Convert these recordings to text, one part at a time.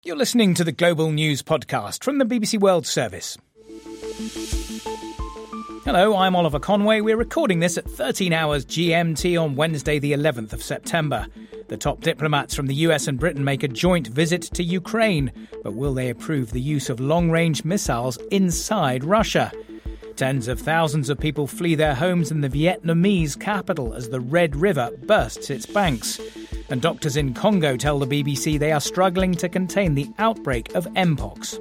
You're listening to the Global News Podcast from the BBC World Service. Hello, I'm Oliver Conway. We're recording this at 13 hours GMT on Wednesday, the 11th of September. The top diplomats from the US and Britain make a joint visit to Ukraine, but will they approve the use of long-range missiles inside Russia? Tens of thousands of people flee their homes in the Vietnamese capital as the Red River bursts its banks. And doctors in Congo tell the BBC they are struggling to contain the outbreak of Mpox.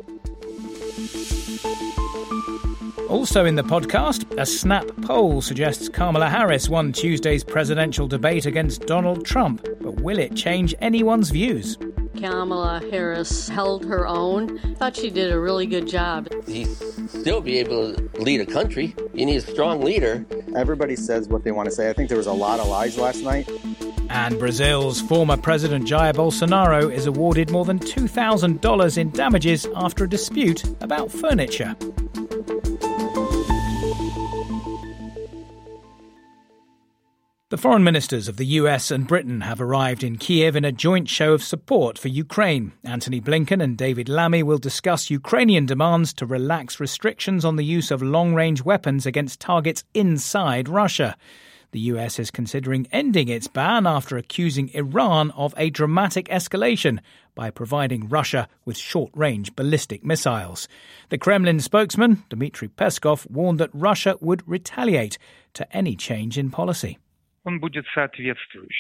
Also in the podcast, a Snap poll suggests Kamala Harris won Tuesday's presidential debate against Donald Trump. But will it change anyone's views? Kamala Harris held her own. Thought she did a really good job. He'd still be able to lead a country. You need a strong leader. Everybody says what they want to say. I think there was a lot of lies last night. And Brazil's former President Jair Bolsonaro is awarded more than $2,000 in damages after a dispute about furniture. The foreign ministers of the US and Britain have arrived in Kiev in a joint show of support for Ukraine. Anthony Blinken and David Lammy will discuss Ukrainian demands to relax restrictions on the use of long-range weapons against targets inside Russia. The US is considering ending its ban after accusing Iran of a dramatic escalation by providing Russia with short-range ballistic missiles. The Kremlin spokesman, Dmitry Peskov, warned that Russia would retaliate to any change in policy. The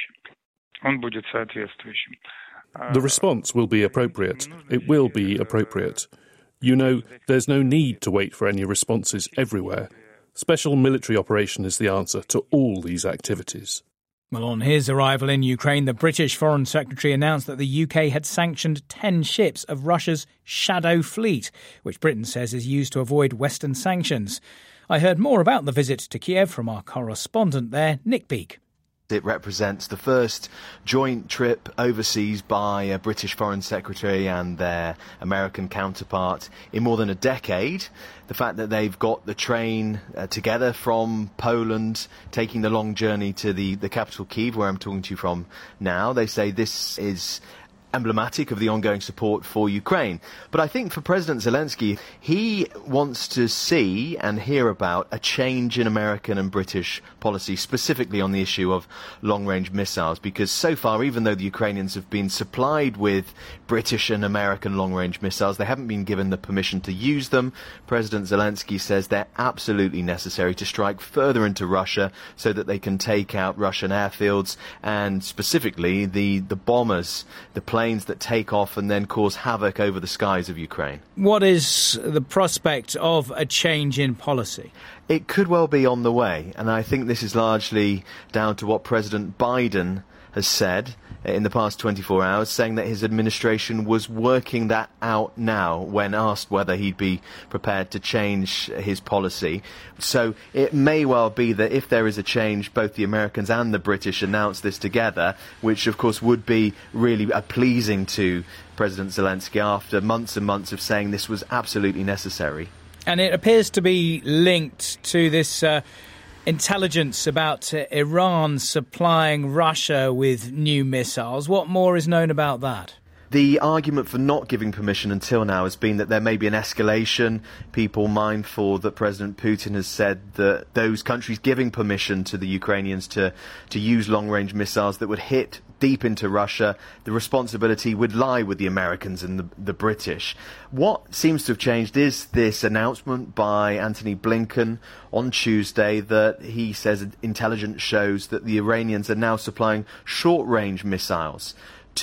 response will be appropriate. It will be appropriate. You know, there's no need to wait for any responses everywhere. Special military operation is the answer to all these activities. Well, on his arrival in Ukraine, the British Foreign Secretary announced that the UK had sanctioned 10 ships of Russia's Shadow Fleet, which Britain says is used to avoid Western sanctions. I heard more about the visit to Kiev from our correspondent there, Nick Beake. It represents the first joint trip overseas by a British Foreign Secretary and their American counterpart in more than a decade. The fact that they've got the train together from Poland, taking the long journey to the capital Kyiv, where I'm talking to you from now, they say this is emblematic of the ongoing support for Ukraine. But I think for President Zelensky, he wants to see and hear about a change in American and British policy, specifically on the issue of long-range missiles, because so far, even though the Ukrainians have been supplied with British and American long-range missiles, they haven't been given the permission to use them. President Zelensky says they're absolutely necessary to strike further into Russia so that they can take out Russian airfields and specifically the bombers, the planes that take off and then cause havoc over the skies of Ukraine. What is the prospect of a change in policy? It could well be on the way, and I think this is largely down to what President Biden has said in the past 24 hours, saying that his administration was working that out now when asked whether he'd be prepared to change his policy. So it may well be that if there is a change, both the Americans and the British announce this together, which of course would be really pleasing to President Zelensky after months and months of saying this was absolutely necessary. And it appears to be linked to this intelligence about Iran supplying Russia with new missiles. What more is known about that? The argument for not giving permission until now has been that there may be an escalation. People mindful that President Putin has said that those countries giving permission to the Ukrainians to use long-range missiles that would hit deep into Russia, the responsibility would lie with the Americans and the British. What seems to have changed is this announcement by Anthony Blinken on Tuesday that he says intelligence shows that the Iranians are now supplying short-range missiles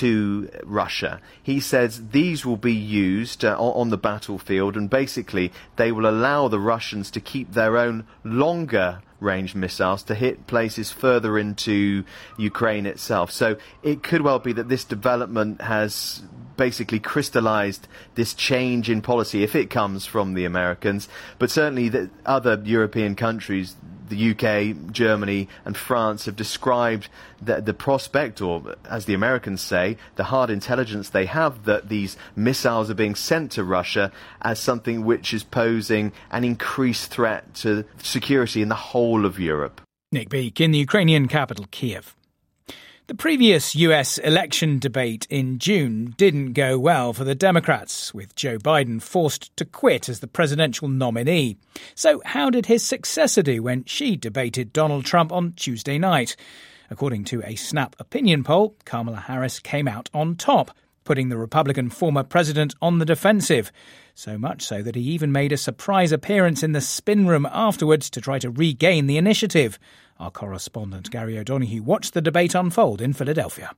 to Russia. He says these will be used on the battlefield, and basically they will allow the Russians to keep their own longer range missiles to hit places further into Ukraine itself. So it could well be that this development has basically crystallized this change in policy if it comes from the Americans, but certainly the other European countries, the UK, Germany and France, have described the prospect, or as the Americans say, the hard intelligence they have that these missiles are being sent to Russia as something which is posing an increased threat to security in the whole of Europe. Nick Beake in the Ukrainian capital, Kiev. The previous US election debate in June didn't go well for the Democrats, with Joe Biden forced to quit as the presidential nominee. So how did his successor do when she debated Donald Trump on Tuesday night? According to a Snap opinion poll, Kamala Harris came out on top, putting the Republican former president on the defensive. So much so that he even made a surprise appearance in the spin room afterwards to try to regain the initiative. Our correspondent Gary O'Donoghue watched the debate unfold in Philadelphia.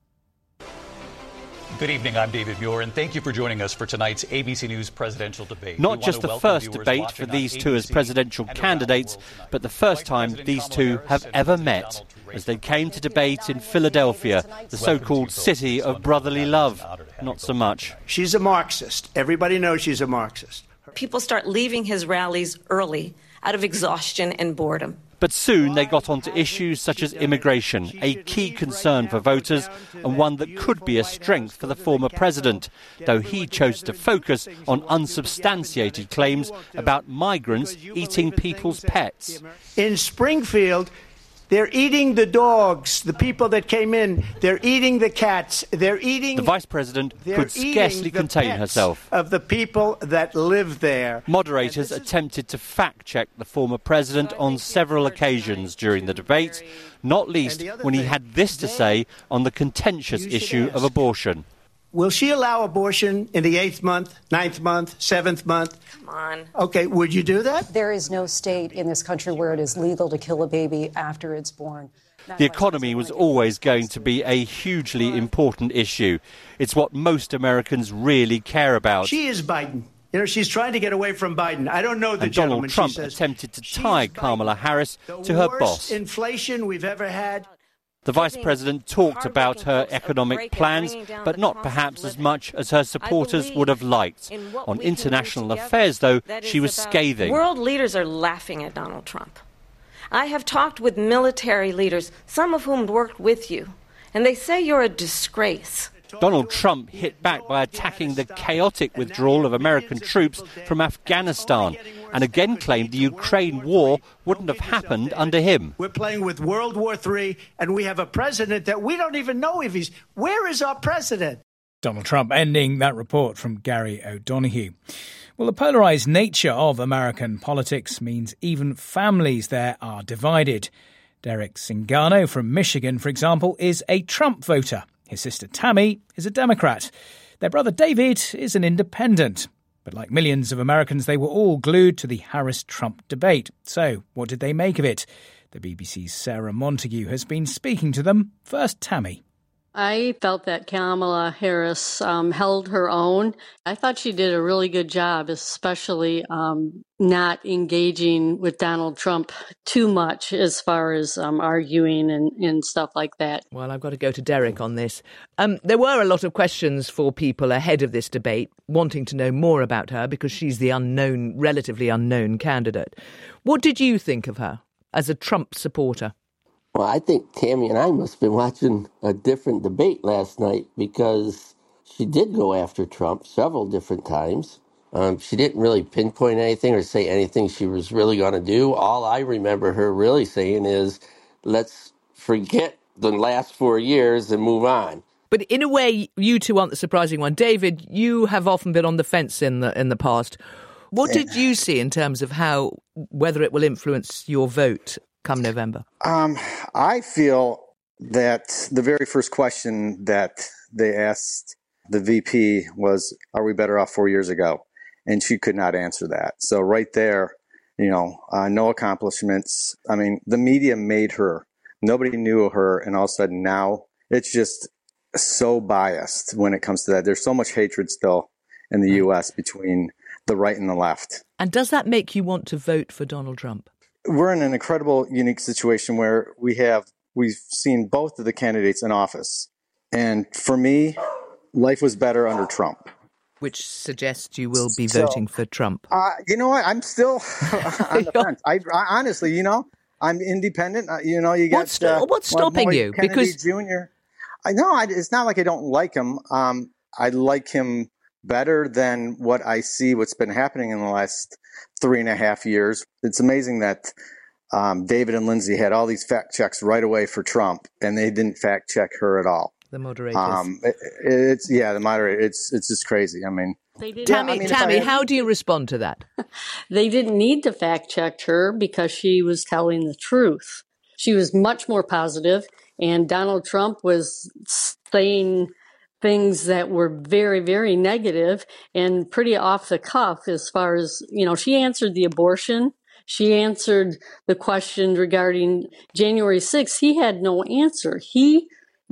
Good evening, I'm David Muir, and thank you for joining us for tonight's ABC News presidential debate. Not just the first debate for these two as presidential candidates, but the first time these two have ever met, as they came to debate in Philadelphia, the so-called city of brotherly love. Not so much. She's a Marxist. Everybody knows she's a Marxist. People start leaving his rallies early out of exhaustion and boredom. But soon they got onto issues such as immigration, a key concern for voters and one that could be a strength for the former president, though he chose to focus on unsubstantiated claims about migrants eating people's pets. In Springfield, they're eating the dogs, the people that came in. They're eating the cats. They're eating... The vice president could scarcely contain herself. Of the people that live there. Moderators attempted to fact-check the former president on several occasions during the debate, not least when he had this to say on the contentious issue of abortion. Will she allow abortion in the 8th month, 9th month, 7th month? Come on. Okay, would you do that? There is no state in this country where it is legal to kill a baby after it's born. The economy was always going to be a hugely important issue. It's what most Americans really care about. She is Biden. You know, she's trying to get away from Biden. I don't know the and gentleman. Donald Trump attempted to tie Kamala Harris to her boss. The worst inflation we've ever had. The vice president talked about her economic plans, but not perhaps as much as her supporters would have liked. On international affairs, though, she was scathing. World leaders are laughing at Donald Trump. I have talked with military leaders, some of whom worked with you, and they say you're a disgrace. Donald Trump hit back by attacking the chaotic withdrawal of American troops from Afghanistan and again claimed the Ukraine war wouldn't have happened under him. We're playing with World War III, and we have a president that we don't even know if he's... Where is our president? Donald Trump ending that report from Gary O'Donoghue. Well, the polarised nature of American politics means even families there are divided. Derek Singano from Michigan, for example, is a Trump voter. His sister Tammy is a Democrat. Their brother David is an independent. But like millions of Americans, they were all glued to the Harris-Trump debate. So what did they make of it? The BBC's Sarah Montague has been speaking to them. First, Tammy. I felt that Kamala Harris held her own. I thought she did a really good job, especially not engaging with Donald Trump too much as far as arguing and stuff like that. Well, I've got to go to Derek on this. There were a lot of questions for people ahead of this debate, wanting to know more about her because she's the unknown, relatively unknown candidate. What did you think of her as a Trump supporter? Well, I think Tammy and I must have been watching a different debate last night because she did go after Trump several different times. She didn't really pinpoint anything or say anything she was really going to do. All I remember her really saying is, let's forget the last 4 years and move on. But in a way, you two aren't the surprising one. David, you have often been on the fence in the past. What did you see in terms of whether it will influence your vote come November? I feel that the very first question that they asked the VP was, are we better off 4 years ago? And she could not answer that. So right there, no accomplishments. I mean, the media made her. Nobody knew her. And all of a sudden now it's just so biased when it comes to that. There's so much hatred still in the U.S. between the right and the left. And does that make you want to vote for Donald Trump? We're in an incredible, unique situation where we've seen both of the candidates in office. And for me, life was better under Trump. Which suggests you will be voting for Trump. You know what? I'm still on the fence. I honestly, I'm independent. You got what's stopping you? Kennedy because Jr. I know it's not like I don't like him. I like him better than what's been happening in the last 3.5 years. It's amazing that David and Lindsay had all these fact checks right away for Trump, and they didn't fact check her at all. The moderators. The moderator. It's just crazy. I mean, Tammy, how do you respond to that? They didn't need to fact check her because she was telling the truth. She was much more positive, and Donald Trump was saying things that were very, very negative and pretty off the cuff as far as, she answered the abortion. She answered the question regarding January 6th. He had no answer. He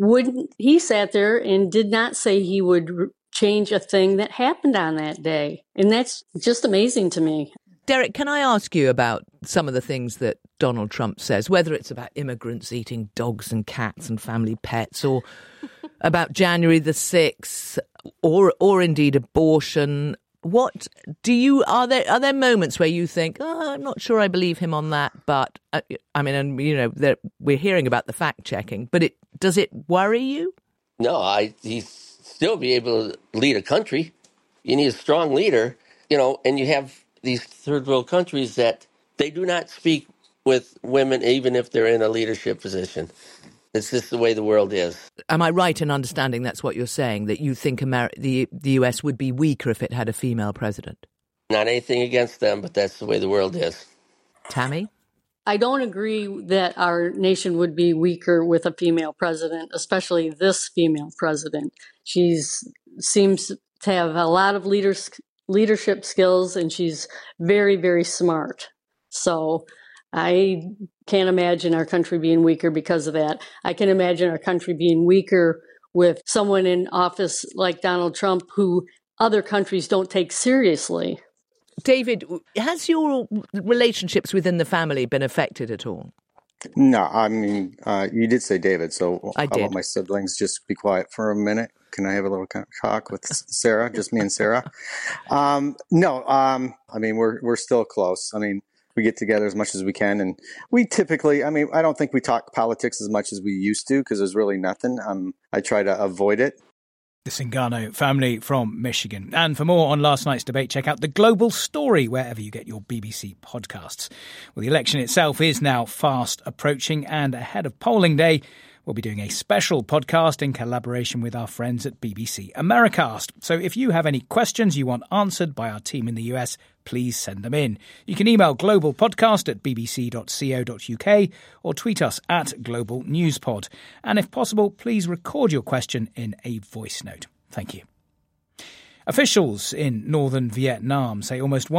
sat there and did not say he would change a thing that happened on that day. And that's just amazing to me. Derek, can I ask you about some of the things that Donald Trump says, whether it's about immigrants eating dogs and cats and family pets, or about January the 6th, or indeed abortion? Are there moments where you think, I'm not sure I believe him on that, but we're hearing about the fact checking, but does it worry you? No, he's still be able to lead a country. You need a strong leader, and you have these third world countries that they do not speak with women, even if they're in a leadership position. It's just the way the world is. Am I right in understanding that's what you're saying, that you think the US would be weaker if it had a female president? Not anything against them, but that's the way the world is. Tammy? I don't agree that our nation would be weaker with a female president, especially this female president. She seems to have a lot of leadership skills, and she's very, very smart. So I can't imagine our country being weaker because of that. I can imagine our country being weaker with someone in office like Donald Trump, who other countries don't take seriously. David, has your relationships within the family been affected at all? No, I mean, you did say David, so I how did. about my siblings just be quiet for a minute? Can I have a little talk with Sarah, just me and Sarah? No, I mean, we're still close. I mean, we get together as much as we can, and we typically, I mean, I don't think we talk politics as much as we used to because there's really nothing. I try to avoid it. The Cingano family from Michigan. And for more on last night's debate, check out The Global Story wherever you get your BBC podcasts. Well, the election itself is now fast approaching, and ahead of polling day, we'll be doing a special podcast in collaboration with our friends at BBC Americast. So if you have any questions you want answered by our team in the US, please send them in. You can email globalpodcast@bbc.co.uk or tweet us at globalnewspod. And if possible, please record your question in a voice note. Thank you. Officials in northern Vietnam say almost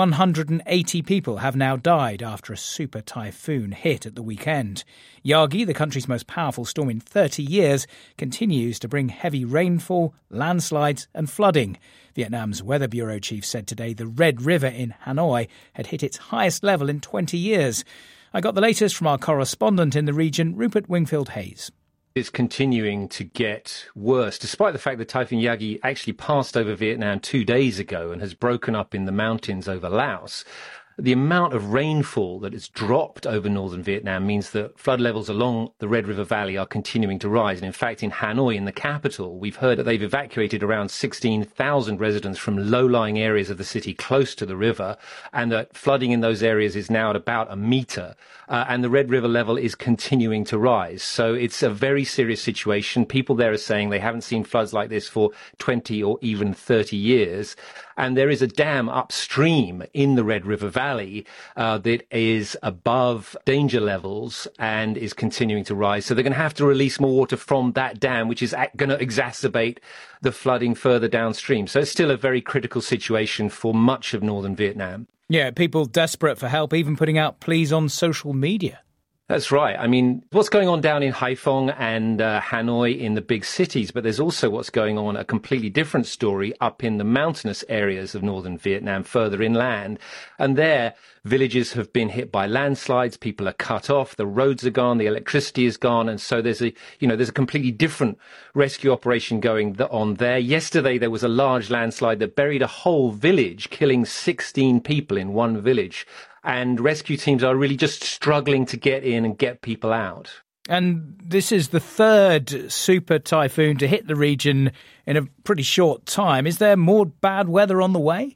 180 people have now died after a super typhoon hit at the weekend. Yagi, the country's most powerful storm in 30 years, continues to bring heavy rainfall, landslides and flooding. Vietnam's Weather Bureau chief said today the Red River in Hanoi had hit its highest level in 20 years. I got the latest from our correspondent in the region, Rupert Wingfield-Hayes. It's continuing to get worse, despite the fact that Typhoon Yagi actually passed over Vietnam 2 days ago and has broken up in the mountains over Laos. The amount of rainfall that has dropped over northern Vietnam means that flood levels along the Red River Valley are continuing to rise. And in fact, in Hanoi, in the capital, we've heard that they've evacuated around 16,000 residents from low-lying areas of the city close to the river, and that flooding in those areas is now at about a metre. And the Red River level is continuing to rise. So it's a very serious situation. People there are saying they haven't seen floods like this for 20 or even 30 years. And there is a dam upstream in the Red River Valley that is above danger levels and is continuing to rise. So they're going to have to release more water from that dam, which is going to exacerbate the flooding further downstream. So it's still a very critical situation for much of northern Vietnam. Yeah, people desperate for help, even putting out pleas on social media. That's right. I mean, what's going on down in Haiphong and Hanoi in the big cities, but there's also what's going on, a completely different story up in the mountainous areas of northern Vietnam, further inland. And there, villages have been hit by landslides, people are cut off, the roads are gone, the electricity is gone. And so there's a completely different rescue operation going on there. Yesterday, there was a large landslide that buried a whole village, killing 16 people in one village. And rescue teams are really just struggling to get in and get people out. And this is the third super typhoon to hit the region in a pretty short time. Is there more bad weather on the way?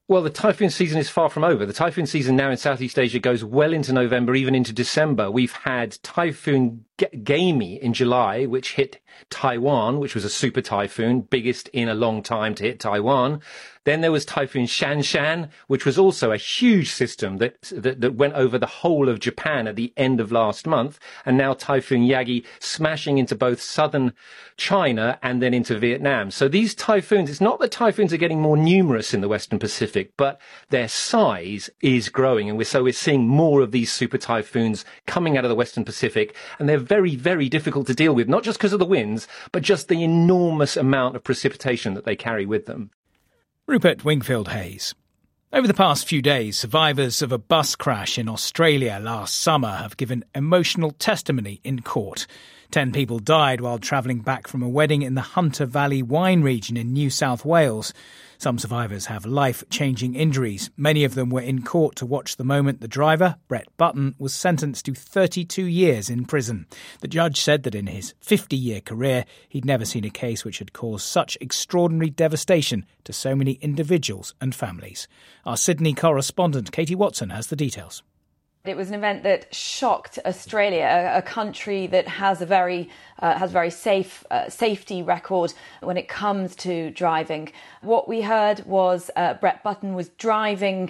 Well, the typhoon season is far from over. The typhoon season now in Southeast Asia goes well into November, even into December. We've had Typhoon Gami in July, which hit Taiwan, which was a super typhoon, biggest in a long time to hit Taiwan. Then there was Typhoon Shanshan, which was also a huge system that went over the whole of Japan at the end of last month. And now Typhoon Yagi smashing into both southern China and then into Vietnam. So these typhoons, it's not that typhoons are getting more numerous in the Western Pacific, but their size is growing. And we're seeing more of these super typhoons coming out of the Western Pacific. And they're very, very difficult to deal with, not just because of the winds, but just the enormous amount of precipitation that they carry with them. Rupert Wingfield-Hayes. Over the past few days, survivors of a bus crash in Australia last summer have given emotional testimony in court. 10 people died while travelling back from a wedding in the Hunter Valley wine region in New South Wales. Some survivors have life-changing injuries. Many of them were in court to watch the moment the driver, Brett Button, was sentenced to 32 years in prison. The judge said that in his 50-year career, he'd never seen a case which had caused such extraordinary devastation to so many individuals and families. Our Sydney correspondent Katie Watson has the details. It was an event that shocked Australia, a country that has a very safe safety record when it comes to driving. What we heard was Brett Button was driving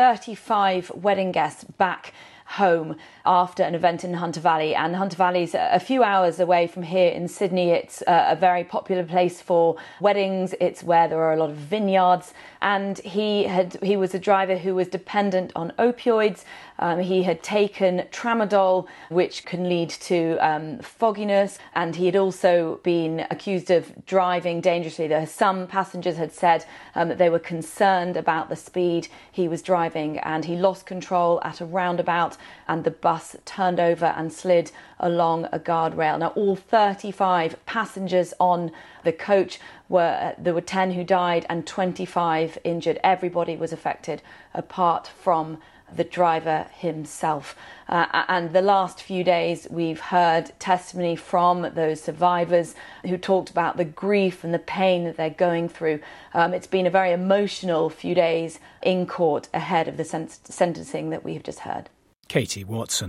35 wedding guests back home after an event in Hunter Valley, and Hunter Valley's a few hours away from here in Sydney. It's a very popular place for weddings. It's where there are a lot of vineyards, and he was a driver who was dependent on opioids. He had taken tramadol, which can lead to fogginess, and he had also been accused of driving dangerously. Some passengers had said that they were concerned about the speed he was driving, and he lost control at a roundabout, and the bus turned over and slid along a guardrail. Now, all 35 passengers on the coach there were 10 who died and 25 injured. Everybody was affected apart from the driver himself. And the last few days we've heard testimony from those survivors who talked about the grief and the pain that they're going through. It's been a very emotional few days in court ahead of the sentencing that we have just heard. Katie Watson.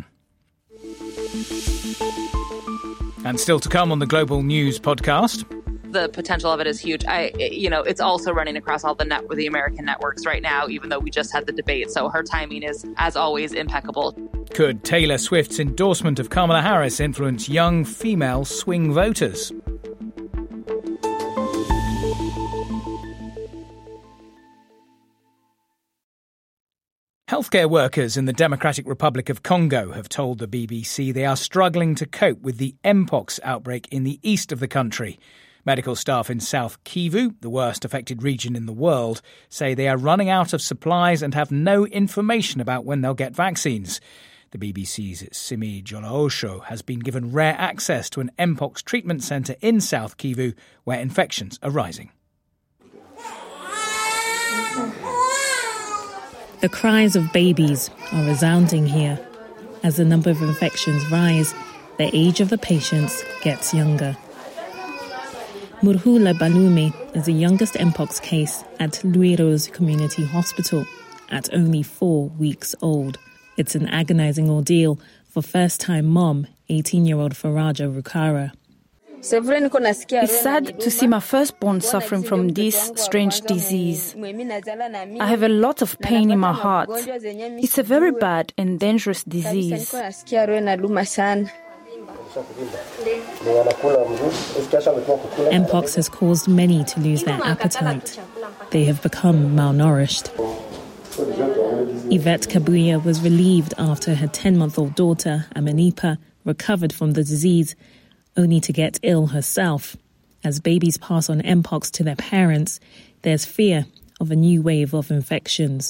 And still to come on the Global News podcast. The potential of it is huge. It's also running across all the American networks right now, even though we just had the debate. So her timing is, as always, impeccable. Could Taylor Swift's endorsement of Kamala Harris influence young female swing voters? Healthcare workers in the Democratic Republic of Congo have told the BBC they are struggling to cope with the Mpox outbreak in the east of the country. Medical staff in South Kivu, the worst affected region in the world, say they are running out of supplies and have no information about when they'll get vaccines. The BBC's Simi Jolaosho has been given rare access to an Mpox treatment centre in South Kivu where infections are rising. The cries of babies are resounding here. As the number of infections rise, the age of the patients gets younger. Murhula Balumi is the youngest Mpox case at Luiro's Community Hospital at only 4 weeks old. It's an agonizing ordeal for first-time mom, 18-year-old Faraja Rukara. It's sad to see my firstborn suffering from this strange disease. I have a lot of pain in my heart. It's a very bad and dangerous disease. Mpox has caused many to lose their appetite. They have become malnourished. Yvette Kabuya was relieved after her 10-month-old daughter, Amanipa, recovered from the disease, only to get ill herself. As babies pass on Mpox to their parents, there's fear of a new wave of infections.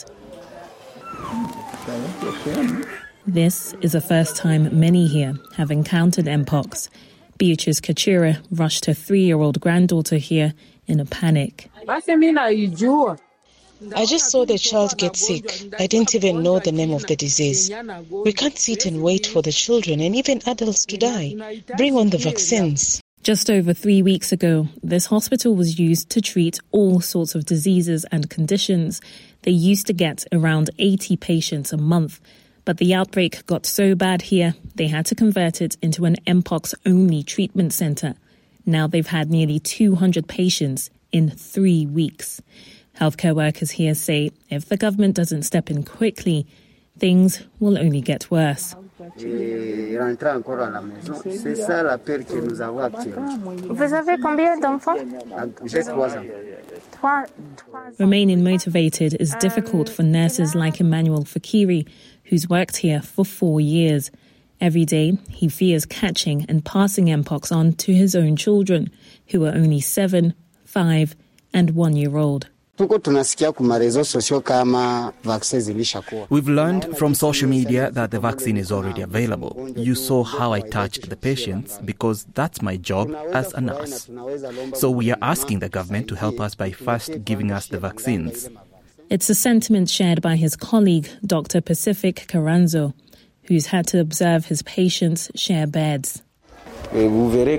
This is the first time many here have encountered Mpox. Beatrice Kachira rushed her 3-year-old granddaughter here in a panic. I just saw the child get sick. I didn't even know the name of the disease. We can't sit and wait for the children and even adults to die. Bring on the vaccines. Just over 3 weeks ago, this hospital was used to treat all sorts of diseases and conditions. They used to get around 80 patients a month. But the outbreak got so bad here, they had to convert it into an Mpox-only treatment centre. Now they've had nearly 200 patients in 3 weeks. Healthcare workers here say if the government doesn't step in quickly, things will only get worse. Remaining motivated is difficult for nurses like Emmanuel Fakiri, who's worked here for 4 years. Every day, he fears catching and passing Mpox on to his own children, who are only 7, 5 and 1 year old. We've learned from social media that the vaccine is already available. You saw how I touched the patients because that's my job as a nurse. So we are asking the government to help us by first giving us the vaccines. It's a sentiment shared by his colleague, Dr. Pacific Carranzo, who's had to observe his patients share beds. You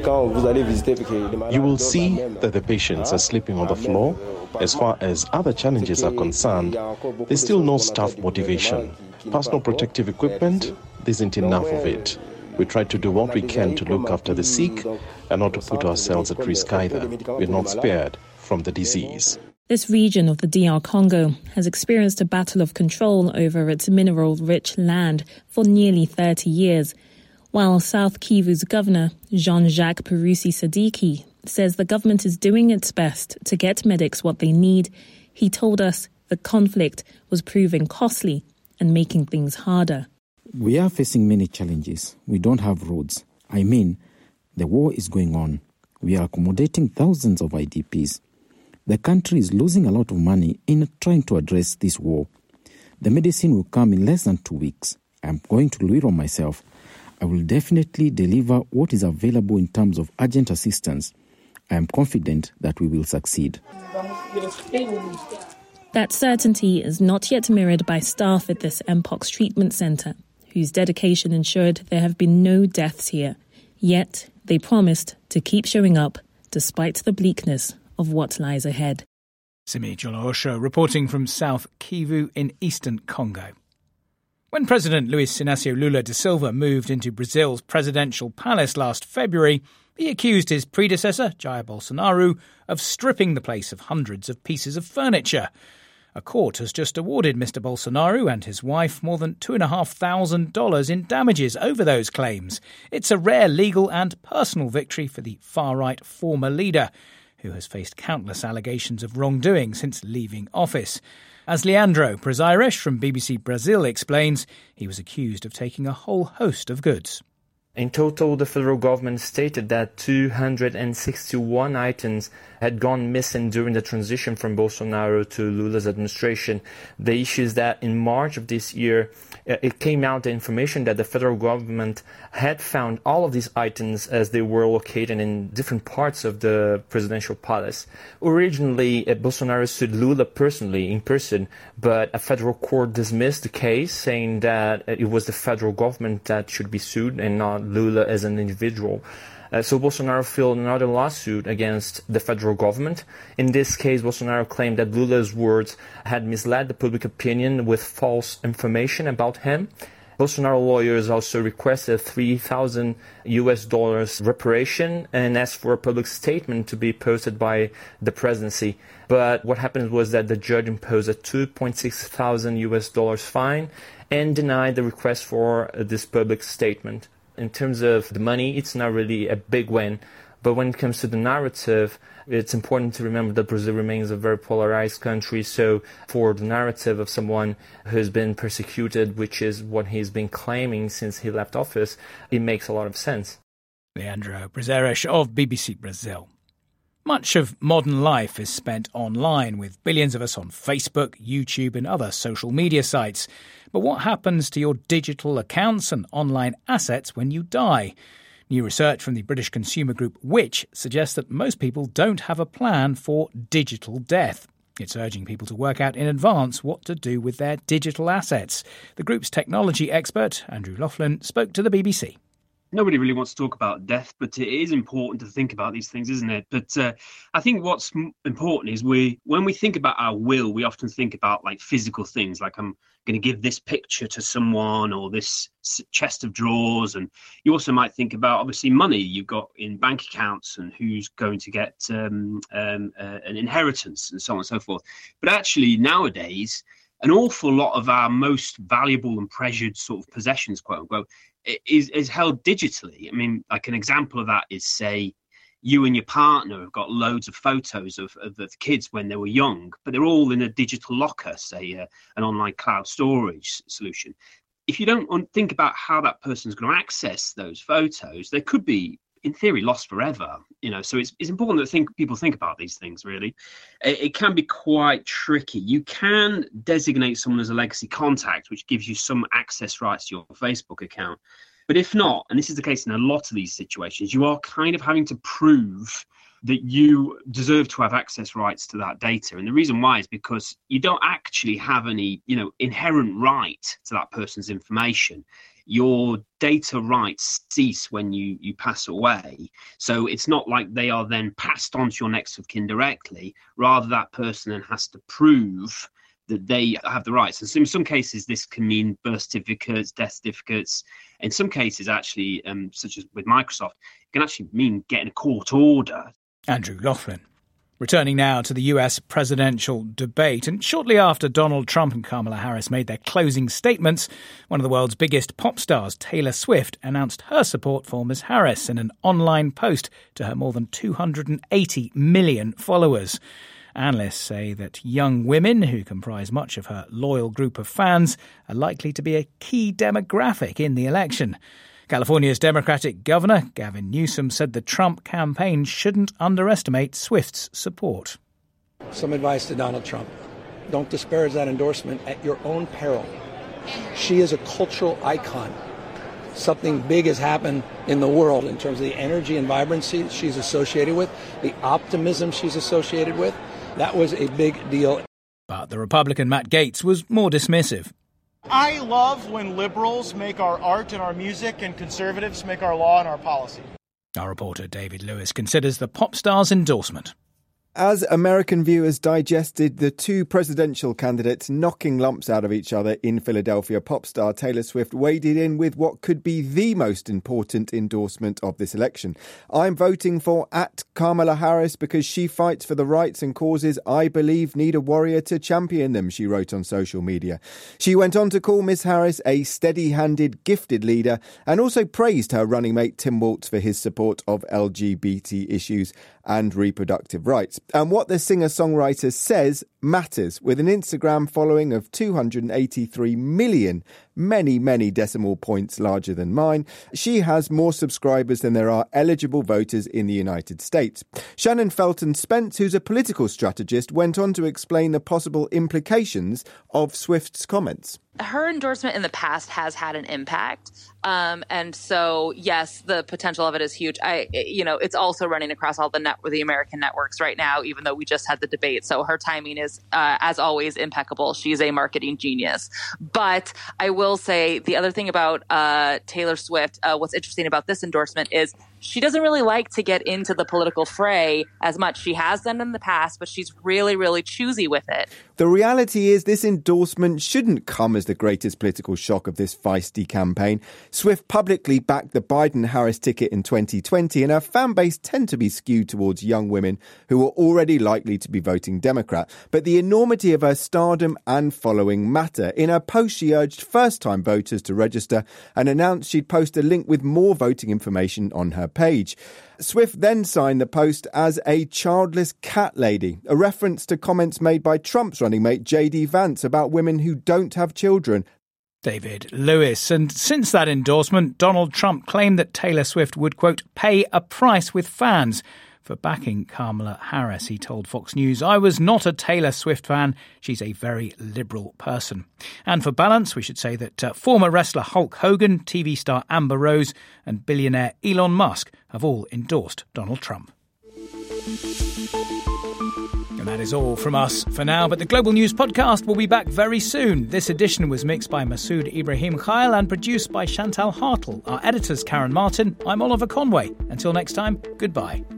will see that the patients are sleeping on the floor. As far as other challenges are concerned, there's still no staff motivation. Personal protective equipment, there isn't enough of it. We try to do what we can to look after the sick and not to put ourselves at risk either. We're not spared from the disease. This region of the DR Congo has experienced a battle of control over its mineral-rich land for nearly 30 years, while South Kivu's governor, Jean-Jacques Purusi Sadiki, says the government is doing its best to get medics what they need. He told us the conflict was proving costly and making things harder. We are facing many challenges. We don't have roads. The war is going on. We are accommodating thousands of IDPs. The country is losing a lot of money in trying to address this war. The medicine will come in less than 2 weeks. I'm going to Luiro myself. I will definitely deliver what is available in terms of urgent assistance. I am confident that we will succeed. That certainty is not yet mirrored by staff at this Mpox treatment centre, whose dedication ensured there have been no deaths here. Yet, they promised to keep showing up despite the bleakness of what lies ahead. Simi Jolo-Osho reporting from South Kivu in eastern Congo. When President Luiz Inácio Lula da Silva moved into Brazil's presidential palace last February, he accused his predecessor, Jair Bolsonaro, of stripping the place of hundreds of pieces of furniture. A court has just awarded Mr. Bolsonaro and his wife more than $2,500 in damages over those claims. It's a rare legal and personal victory for the far-right former leader, who has faced countless allegations of wrongdoing since leaving office. As Leandro Prazeres from BBC Brazil explains, he was accused of taking a whole host of goods. In total, the federal government stated that 261 items had gone missing during the transition from Bolsonaro to Lula's administration. The issue is that in March of this year, it came out the information that the federal government had found all of these items as they were located in different parts of the presidential palace. Originally, Bolsonaro sued Lula personally, in person, but a federal court dismissed the case, saying that it was the federal government that should be sued and not Lula as an individual. So Bolsonaro filed another lawsuit against the federal government. In this case, Bolsonaro claimed that Lula's words had misled the public opinion with false information about him. Bolsonaro lawyers also requested $3,000 reparation and asked for a public statement to be posted by the presidency. But what happened was that the judge imposed a $2,600 fine and denied the request for this public statement. In terms of the money, it's not really a big win. But when it comes to the narrative, it's important to remember that Brazil remains a very polarized country. So for the narrative of someone who's been persecuted, which is what he's been claiming since he left office, it makes a lot of sense. Leandro Prazeres of BBC Brazil. Much of modern life is spent online, with billions of us on Facebook, YouTube and other social media sites. But what happens to your digital accounts and online assets when you die? New research from the British consumer group Which suggests that most people don't have a plan for digital death. It's urging people to work out in advance what to do with their digital assets. The group's technology expert, Andrew Laughlin, spoke to the BBC. Nobody really wants to talk about death, but it is important to think about these things, isn't it? But I think what's important is when we think about our will, we often think about like physical things, like I'm going to give this picture to someone or this chest of drawers. And you also might think about, obviously, money you've got in bank accounts and who's going to get an inheritance and so on and so forth. But actually, nowadays, an awful lot of our most valuable and treasured sort of possessions, quote unquote, is held digitally. I mean, like an example of that is, say, you and your partner have got loads of photos of the kids when they were young, but they're all in a digital locker, say an online cloud storage solution. If you don't think about how that person's going to access those photos, they could be, in theory, lost forever. So it's important that people think about these things, really. It can be quite tricky. You can designate someone as a legacy contact, which gives you some access rights to your Facebook account. But if not, and this is the case in a lot of these situations, you are kind of having to prove that you deserve to have access rights to that data. And the reason why is because you don't actually have any, inherent right to that person's information. Your data rights cease when you pass away. So it's not like they are then passed on to your next of kin directly. Rather, that person then has to prove that they have the rights. And so in some cases, this can mean birth certificates, death certificates. In some cases, actually, such as with Microsoft, it can actually mean getting a court order. Andrew Laughlin. Returning now to the US presidential debate, and shortly after Donald Trump and Kamala Harris made their closing statements, one of the world's biggest pop stars, Taylor Swift, announced her support for Ms. Harris in an online post to her more than 280 million followers. Analysts say that young women, who comprise much of her loyal group of fans, are likely to be a key demographic in the election. California's Democratic Governor, Gavin Newsom, said the Trump campaign shouldn't underestimate Swift's support. Some advice to Donald Trump. Don't disparage that endorsement at your own peril. She is a cultural icon. Something big has happened in the world in terms of the energy and vibrancy she's associated with, the optimism she's associated with. That was a big deal. But the Republican Matt Gaetz was more dismissive. I love when liberals make our art and our music and conservatives make our law and our policy. Our reporter David Lewis considers the pop star's endorsement. As American viewers digested the two presidential candidates knocking lumps out of each other in Philadelphia, pop star Taylor Swift waded in with what could be the most important endorsement of this election. I'm voting for @Kamala Harris because she fights for the rights and causes I believe need a warrior to champion them, she wrote on social media. She went on to call Ms. Harris a steady-handed, gifted leader and also praised her running mate Tim Walz for his support of LGBT issues and reproductive rights. And what the singer-songwriter says matters, with an Instagram following of 283 million, many decimal points larger than mine. She has more subscribers than there are eligible voters in the United States. Shannon Felton Spence, who's a political strategist, went on to explain the possible implications of Swift's comments. Her endorsement in the past has had an impact. And so, yes, the potential of it is huge. It's also running across all the American networks right now, even though we just had the debate. So her timing is, as always, impeccable. She's a marketing genius. But I will say the other thing about Taylor Swift, what's interesting about this endorsement is she doesn't really like to get into the political fray as much. She has done in the past, but she's really choosy with it. The reality is this endorsement shouldn't come as the greatest political shock of this feisty campaign. Swift publicly backed the Biden-Harris ticket in 2020, and her fan base tend to be skewed towards young women who are already likely to be voting Democrat. But the enormity of her stardom and following matter. In her post, she urged first-time voters to register and announced she'd post a link with more voting information on her page. Swift then signed the post as a childless cat lady, a reference to comments made by Trump's running mate J.D. Vance about women who don't have children. David Lewis. And since that endorsement, Donald Trump claimed that Taylor Swift would, quote, pay a price with fans for backing Kamala Harris. He told Fox News, "I was not a Taylor Swift fan. She's a very liberal person." And for balance, we should say that former wrestler Hulk Hogan, TV star Amber Rose and billionaire Elon Musk have all endorsed Donald Trump. And that is all from us for now, but the Global News Podcast will be back very soon. This edition was mixed by Masood Ibrahim Khail and produced by Chantal Hartle. Our editor's Karen Martin. I'm Oliver Conway. Until next time, goodbye.